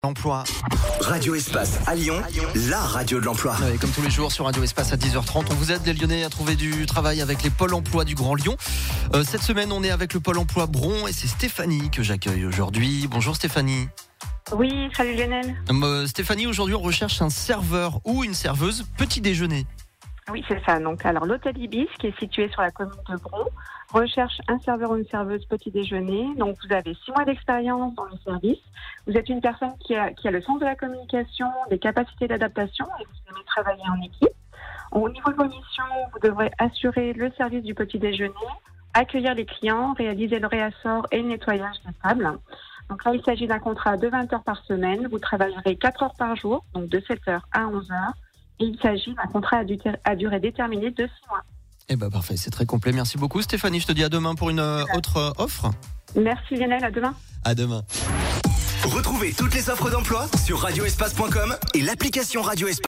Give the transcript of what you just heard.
L'emploi. Radio Espace à Lyon, la radio de l'emploi. Ouais, comme tous les jours sur Radio Espace à 10h30, on vous aide les Lyonnais à trouver du travail avec les pôles emploi du Grand Lyon. Cette semaine, on est avec le pôle emploi Bron et c'est Stéphanie que j'accueille aujourd'hui. Bonjour Stéphanie. Oui, salut Lionel. Stéphanie, aujourd'hui on recherche un serveur ou une serveuse petit déjeuner. Oui, c'est ça. Donc, alors l'hôtel Ibis, qui est situé sur la commune de Bron, recherche un serveur ou une serveuse petit déjeuner. Donc, vous avez 6 mois d'expérience dans le service. Vous êtes une personne qui a le sens de la communication, des capacités d'adaptation et vous aimez travailler en équipe. Au niveau de vos missions, vous devrez assurer le service du petit déjeuner, accueillir les clients, réaliser le réassort et le nettoyage des tables. Donc là, il s'agit d'un contrat de 20 heures par semaine. Vous travaillerez 4 heures par jour, donc de 7 heures à 11 heures. Et il s'agit d'un contrat à durée déterminée de 6 mois. Eh ben parfait, c'est très complet. Merci beaucoup Stéphanie. Je te dis à demain pour une autre offre. Merci Lionel, à demain. À demain. Retrouvez toutes les offres d'emploi sur radioespace.com et l'application Radio Espace.